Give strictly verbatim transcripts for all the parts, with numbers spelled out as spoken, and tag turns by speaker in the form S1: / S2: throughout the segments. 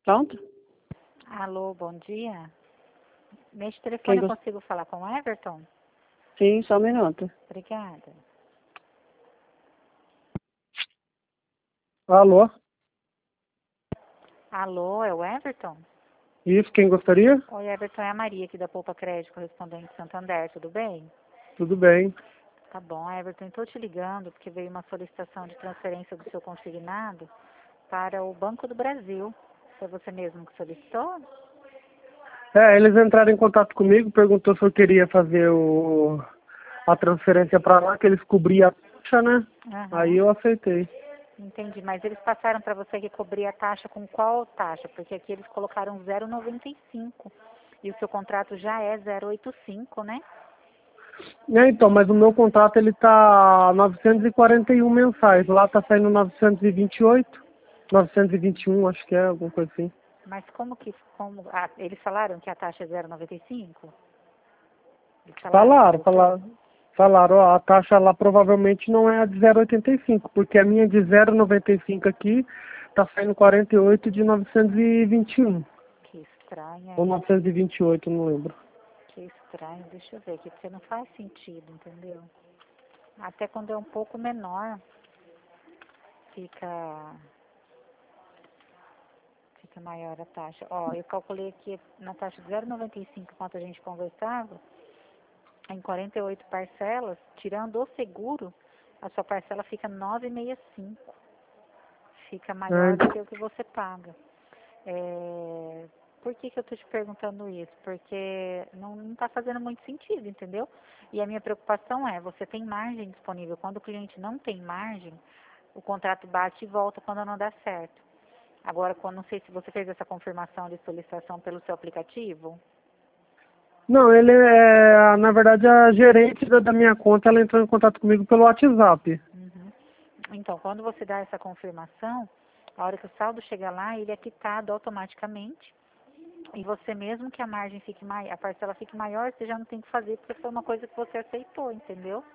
S1: Pronto?
S2: Alô, bom dia. Neste
S1: Quem
S2: telefone eu
S1: gost...
S2: consigo falar com o Everton?
S1: Sim, só um minuto.
S2: Obrigada.
S3: Alô?
S2: Alô, é o Everton?
S3: Isso, quem gostaria?
S2: Oi, Everton, é a Maria aqui da Poupa Crédito, correspondente de Santander, tudo bem?
S3: Tudo bem.
S2: Tá bom, Everton, estou te ligando porque veio uma solicitação de transferência do seu consignado para o Banco do Brasil. Foi você mesmo que solicitou?
S3: É, eles entraram em contato comigo, perguntou se eu queria fazer o... a transferência para lá, que eles cobriam a taxa, né?
S2: Aham.
S3: Aí eu aceitei.
S2: Entendi, mas eles passaram para você que cobrir a taxa com qual taxa? Porque aqui eles colocaram zero vírgula noventa e cinco e o seu contrato já é zero vírgula oitenta e cinco, né?
S3: É, então, mas o meu contrato ele tá novecentos e quarenta e um mensais, lá tá saindo novecentos e vinte e oito, novecentos e vinte e um, acho que é, alguma coisa assim.
S2: Mas como que, como, ah, eles falaram que a taxa é zero vírgula noventa e cinco? Eles
S3: Falaram,
S2: pra você?
S3: falaram, falaram, ó, a taxa lá provavelmente não é a de zero vírgula oitenta e cinco, porque a minha de zero vírgula noventa e cinco aqui tá saindo quarenta e oito de novecentos e vinte e um,
S2: Que estranho,
S3: ou
S2: hein?
S3: novecentos e vinte e oito, não lembro.
S2: Que estranho, deixa eu ver aqui, porque não faz sentido, entendeu? Até quando é um pouco menor, fica, fica maior a taxa. Ó, eu calculei aqui na taxa de zero vírgula noventa e cinco, enquanto a gente conversava, em quarenta e oito parcelas, tirando o seguro, a sua parcela fica nove vírgula sessenta e cinco. Fica maior do que o que você paga. É, por que que eu estou te perguntando isso? Porque não está fazendo muito sentido, entendeu? E a minha preocupação é, você tem margem disponível. Quando o cliente não tem margem, o contrato bate e volta quando não dá certo. Agora, quando, não sei se você fez essa confirmação de solicitação pelo seu aplicativo.
S3: Não, ele é, na verdade, a gerente da da minha conta, ela entrou em contato comigo pelo WhatsApp.
S2: Uhum. Então, quando você dá essa confirmação, a hora que o saldo chega lá, ele é quitado automaticamente. E você mesmo que a margem fique maior, a parcela fique maior, você já não tem que fazer, porque foi uma coisa que você aceitou, entendeu?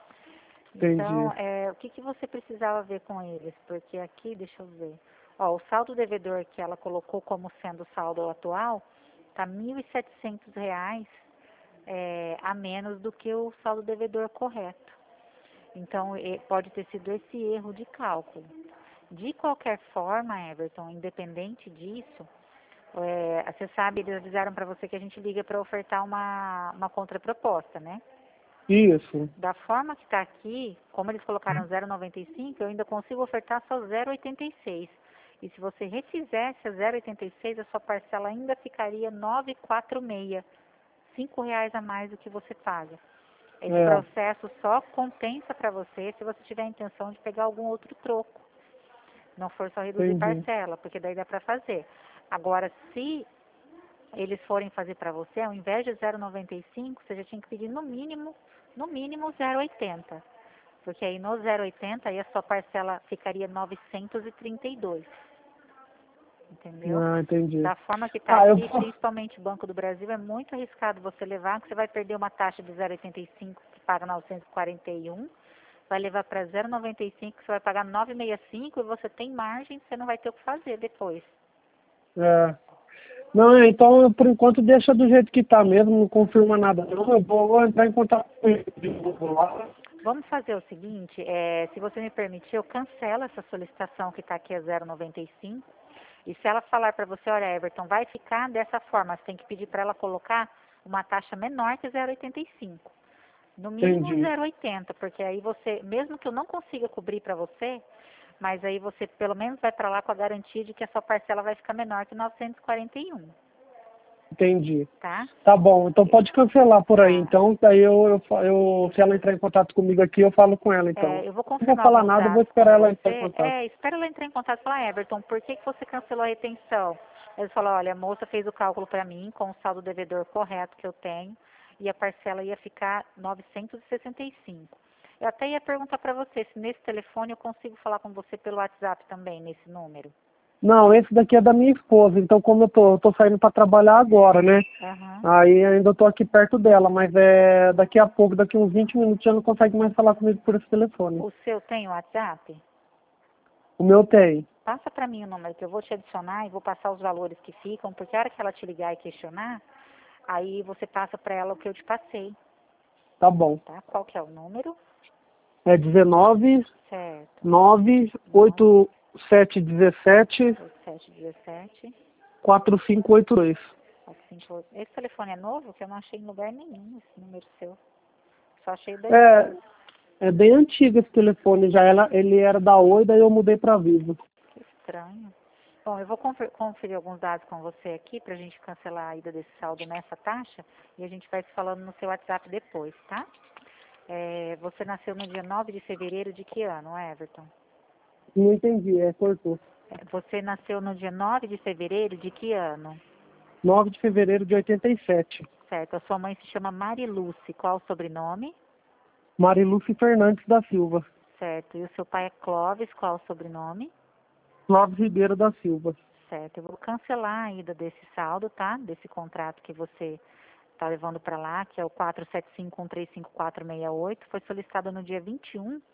S2: Então,
S3: Entendi.
S2: é, o que, que você precisava ver com eles? Porque aqui, deixa eu ver. Ó, o saldo devedor que ela colocou como sendo o saldo atual está mil e setecentos reais é, a menos do que o saldo devedor correto. Então, e- pode ter sido esse erro de cálculo. De qualquer forma, Everton, independente disso, é, você sabe, eles avisaram para você que a gente liga para ofertar uma, uma contraproposta, né?
S3: Isso.
S2: Da forma que está aqui, como eles colocaram zero vírgula noventa e cinco, eu ainda consigo ofertar só zero vírgula oitenta e seis. E se você refizesse a zero vírgula oitenta e seis, a sua parcela ainda ficaria novecentos e quarenta e seis. cinco reais a mais do que você paga. Esse
S3: É,
S2: processo só compensa para você se você tiver a intenção de pegar algum outro troco. Não for só reduzir
S3: entendi.
S2: parcela, porque daí dá para fazer. Agora, se eles forem fazer para você, ao invés de zero vírgula noventa e cinco, você já tinha que pedir no mínimo, no mínimo zero vírgula oitenta. Porque aí no zero vírgula oitenta, aí a sua parcela ficaria novecentos e trinta e dois. Entendeu?
S3: Ah, entendi.
S2: Da forma que está
S3: Ah, eu
S2: aqui,
S3: vou...
S2: principalmente o Banco do Brasil, é muito arriscado você levar, que você vai perder uma taxa de zero vírgula oitenta e cinco, que paga novecentos e quarenta e um, vai levar para zero vírgula noventa e cinco, que você vai pagar novecentos e sessenta e cinco, e você tem margem, você não vai ter o que fazer depois.
S3: É. Não, então, eu, por enquanto, deixa do jeito que tá mesmo, não confirma nada. Não, eu vou, vou entrar em contato com ele de novo lá.
S2: Vamos fazer o seguinte, é, se você me permitir, eu cancelo essa solicitação que está aqui a zero vírgula noventa e cinco. E se ela falar para você, olha, Everton, vai ficar dessa forma, você tem que pedir para ela colocar uma taxa menor que zero vírgula oitenta e cinco. No mínimo
S3: Entendi.
S2: zero vírgula oitenta, porque aí você, mesmo que eu não consiga cobrir para você, mas aí você pelo menos vai para lá com a garantia de que a sua parcela vai ficar menor que novecentos e quarenta e um,
S3: Entendi.
S2: tá?
S3: Tá bom, então pode cancelar por aí.
S2: Tá.
S3: Então, daí eu, eu, fa- eu, se ela entrar em contato comigo aqui, eu falo com ela, então.
S2: É, eu vou
S3: Não vou
S2: confirmar
S3: falar
S2: alguns
S3: nada, eu vou
S2: dados com
S3: esperar ela entrar em
S2: você.
S3: contato.
S2: É, espera ela entrar em contato e falar, Everton, por que, que você cancelou a retenção? Eles falaram, olha, a moça fez o cálculo para mim com o saldo devedor correto que eu tenho e a parcela ia ficar novecentos e sessenta e cinco. Eu até ia perguntar para você se nesse telefone eu consigo falar com você pelo WhatsApp também, nesse número.
S3: Não, esse daqui é da minha esposa, então como eu tô, eu tô saindo para trabalhar agora, né?
S2: Aham.
S3: Aí ainda tô aqui perto dela, mas é daqui a pouco, daqui uns vinte minutos, já não consegue mais falar comigo por esse telefone.
S2: O seu tem WhatsApp?
S3: O meu tem.
S2: passa para mim o número que eu vou te adicionar e vou passar os valores que ficam, porque a hora que ela te ligar e questionar, aí você passa para ela o que eu te passei.
S3: Tá bom.
S2: Tá? Qual que é o número?
S3: É dezenove,
S2: Certo.
S3: nove, oito sete um sete,
S2: oito sete um sete,
S3: quatro cinco oito dois.
S2: quatro cinco oito. Esse telefone é novo? Que eu não achei em lugar nenhum esse número seu. Só achei da
S3: É,
S2: esposa.
S3: é bem antigo esse telefone já. Ela, ele era da Oi, daí eu mudei pra Vivo.
S2: Que estranho. Bom, eu vou confer- conferir alguns dados com você aqui pra gente cancelar a ida desse saldo nessa taxa e a gente vai se falando no seu WhatsApp depois, tá? É, você nasceu no dia nove de fevereiro de que ano, Everton?
S3: Não entendi, é, cortou.
S2: É, Você nasceu no dia nove de fevereiro de que ano?
S3: nove de fevereiro de oitenta e sete.
S2: Certo, a sua mãe se chama Mariluce, qual o sobrenome?
S3: Mariluce Fernandes da Silva.
S2: Certo, e o seu pai é Clóvis, qual o sobrenome?
S3: Clóvis Ribeiro da Silva.
S2: Certo, eu vou cancelar a ida desse saldo, tá? Desse contrato que você está levando para lá, que é o quatro sete cinco um três cinco quatro seis oito, foi solicitado no dia vinte e um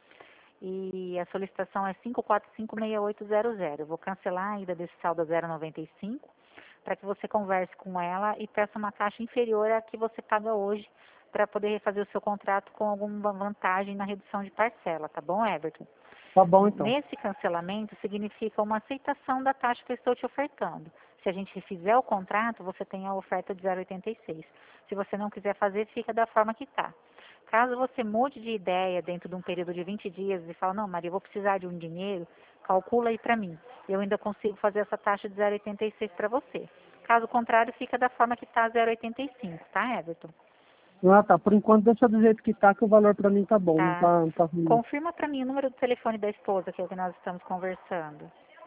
S2: e a solicitação é cinco quatro cinco seis oito zero zero. Eu vou cancelar a ida desse saldo a zero vírgula noventa e cinco para que você converse com ela e peça uma taxa inferior à que você paga hoje para poder refazer o seu contrato com alguma vantagem na redução de parcela, tá bom, Everton?
S3: Tá bom, então.
S2: Nesse cancelamento significa uma aceitação da taxa que eu estou te ofertando. Se a gente refizer o contrato, você tem a oferta de zero vírgula oitenta e seis. Se você não quiser fazer, fica da forma que está. Caso você mude de ideia dentro de um período de vinte dias e fala, não, Maria, eu vou precisar de um dinheiro, calcula aí para mim. Eu ainda consigo fazer essa taxa de zero vírgula oitenta e seis para você. Caso contrário, fica da forma que está zero vírgula oitenta e cinco, tá, Everton?
S3: Ah, tá. Por enquanto deixa do jeito que tá, que o valor pra mim tá bom. Não
S2: Tá.
S3: tá, não tá ruim.
S2: Confirma para mim o número do telefone da esposa, que é o que nós estamos conversando.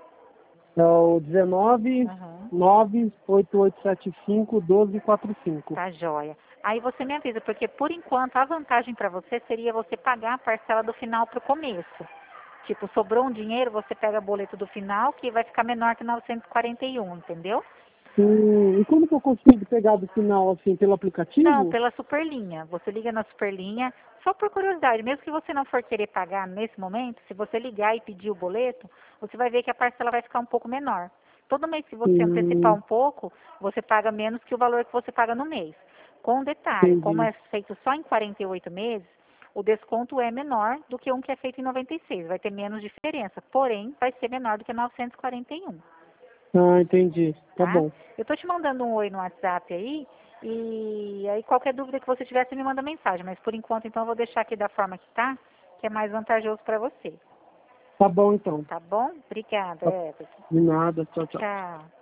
S3: É o dezenove,
S2: Uhum.
S3: nove, oito oito sete cinco, doze quatro cinco.
S2: Tá joia. Aí você me avisa, porque por enquanto a vantagem para você seria você pagar a parcela do final para o começo. Tipo, sobrou um dinheiro, você pega boleto do final, que vai ficar menor que novecentos e quarenta e um, entendeu?
S3: Hum, e como que eu consigo pegar do final, assim, pelo
S2: Não,
S3: aplicativo?
S2: pela Superlinha. Você liga na Superlinha, só por curiosidade, mesmo que você não for querer pagar nesse momento, se você ligar e pedir o boleto, você vai ver que a parcela vai ficar um pouco menor. Todo mês que você antecipar
S3: Hum,
S2: um pouco, você paga menos que o valor que você paga no mês. Com detalhe, como
S3: entendi.
S2: é feito só em quarenta e oito meses, o desconto é menor do que um que é feito em noventa e seis. Vai ter menos diferença, porém, vai ser menor do que novecentos e quarenta e um.
S3: Ah, entendi. Tá
S2: Tá?
S3: bom.
S2: Eu tô te mandando um oi no WhatsApp aí, e aí qualquer dúvida que você tiver, você me manda mensagem. Mas por enquanto, então, eu vou deixar aqui da forma que tá, que é mais vantajoso para você.
S3: Tá bom, então.
S2: Tá bom? Obrigada,
S3: Tá.
S2: Everton.
S3: De nada. Tchau, tchau.
S2: Tchau.